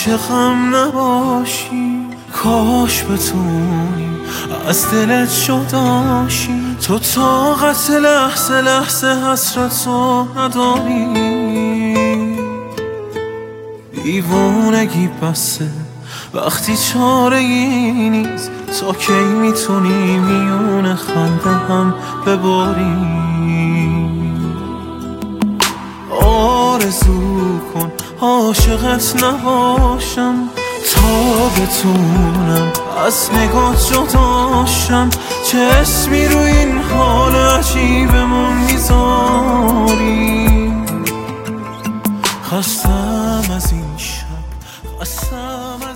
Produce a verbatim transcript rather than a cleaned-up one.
عاشقم نباشی، کاش بتونی از دلت جداشی. تو طاقت لحظه لحظه حسرتو نداری، دیوونگی بسه وقتی چاره ای نیست. تا کی میتونی میون خنده هم بباری؟ آرزو کن عاشقت نباشم، تا بتونم از نگات جداشم. چه اسمی رو این حال عجیبمون میذاری؟ خستم از این شب، خستم